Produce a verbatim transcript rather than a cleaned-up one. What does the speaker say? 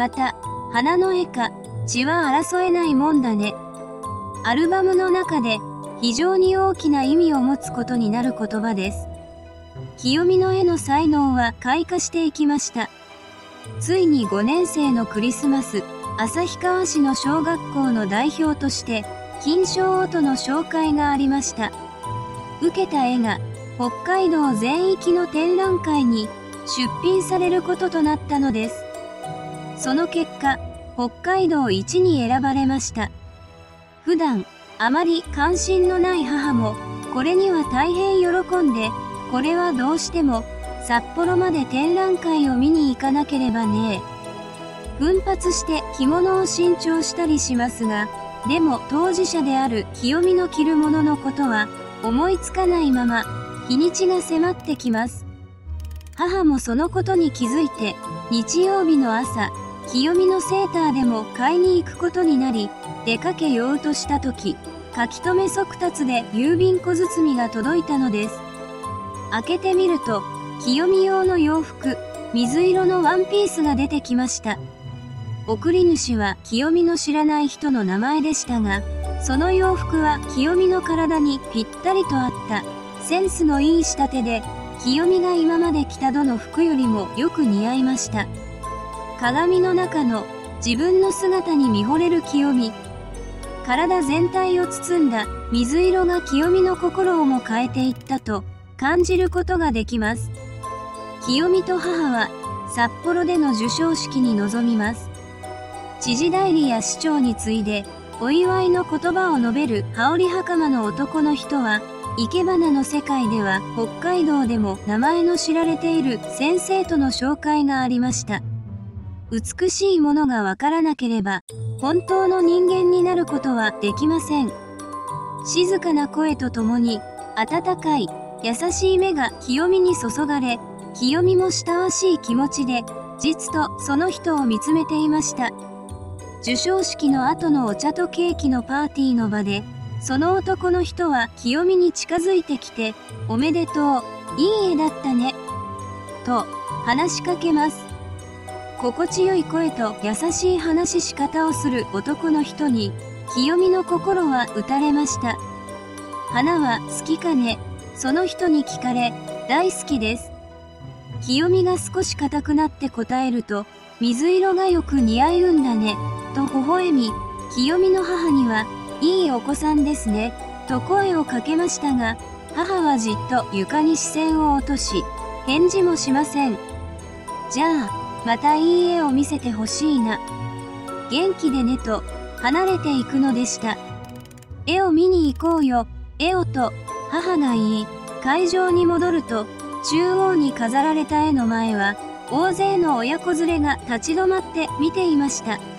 また、花の絵か、血は争えないもんだね。アルバムの中で、非常に大きな意味を持つことになる言葉です。清美の絵の才能は開花していきました。ついにごねん生のクリスマス、旭川市の小学校の代表として、金賞音の紹介がありました。受けた絵が、北海道全域の展覧会に出品されることとなったのです。その結果、北海道一に選ばれました。普段、あまり関心のない母も、これには大変喜んで、これはどうしても、札幌まで展覧会を見に行かなければね。奮発して着物を新調したりしますが、でも当事者である清美の着るもののことは、思いつかないまま、日にちが迫ってきます。母もそのことに気づいて、日曜日の朝、清美のセーターでも買いに行くことになり、出かけようとしたとき、書き留め速達で郵便小包が届いたのです。開けてみると、清美用の洋服、水色のワンピースが出てきました。送り主は清美の知らない人の名前でしたが、その洋服は清美の体にぴったりと合った、センスのいい仕立てで、清美が今まで着たどの服よりもよく似合いました。鏡の中の自分の姿に見惚れる清美。体全体を包んだ水色が清美の心をも変えていったと感じることができます。清美と母は札幌での授賞式に臨みます。知事代理や市長に次いでお祝いの言葉を述べる羽織袴の男の人は、生け花の世界では北海道でも名前の知られている先生との紹介がありました。美しいものがわからなければ、本当の人間になることはできません。静かな声とともに、温かい、優しい目が清美に注がれ、清美も親わしい気持ちで、実とその人を見つめていました。授賞式の後のお茶とケーキのパーティーの場で、その男の人は清美に近づいてきて、おめでとう、いい絵だったね、と話しかけます。心地よい声と優しい話し方をする男の人に、清美の心は打たれました。花は好きかね、その人に聞かれ、大好きです。清美が少し硬くなって答えると、水色がよく似合うんだね、と微笑み、清美の母には、いいお子さんですね、と声をかけましたが、母はじっと床に視線を落とし、返事もしません。じゃあ、またいい絵を見せてほしいな。元気でねと、離れていくのでした。絵を見に行こうよ、絵をと、母が言い、会場に戻ると、中央に飾られた絵の前は、大勢の親子連れが立ち止まって見ていました。